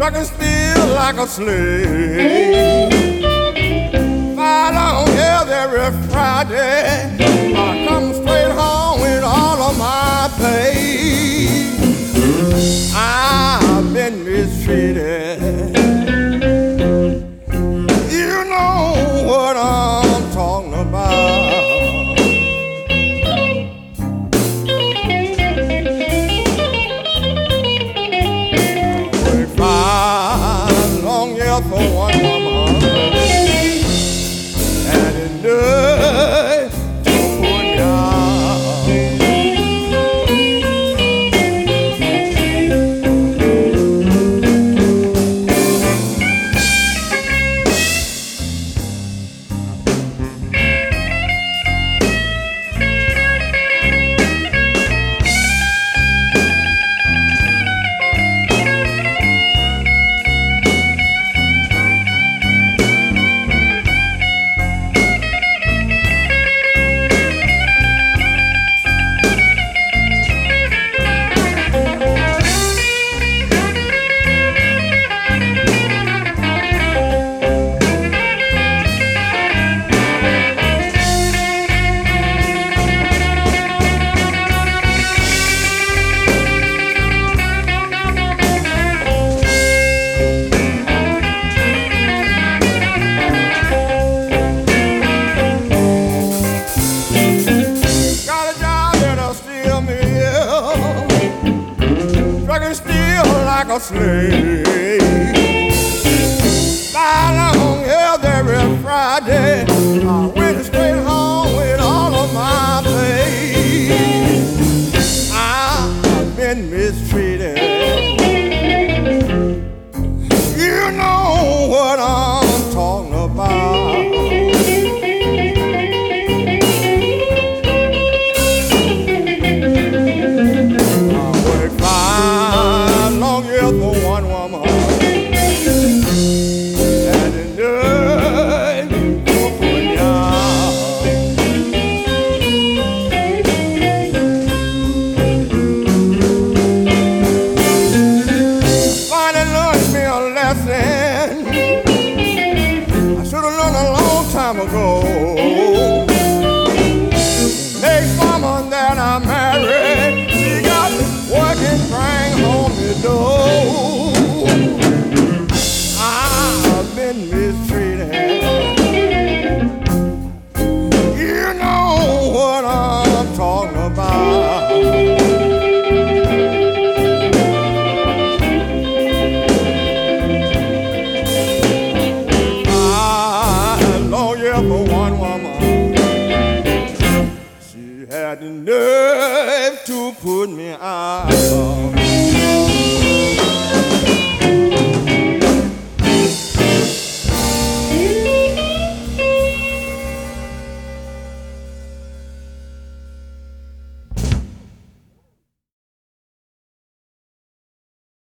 Trucking still like a slave. Fly down here every Friday. I come straight home with all of my pay. I've been mistreated. You know what I'm talking about. For one woman, and enough to put me out. Like a slave. Fly along every Friday. I went straight home with all of my pay. I've been mistreated. You know what I'm talking about. For one woman, and enough to put me out. Finally learned me a lesson I should have learned a long time ago. Next woman that I married, she got working, bring home the dough. I've been mistreated. You know what I'm talking about. I long yeah for one woman. She had the nerve to put me out.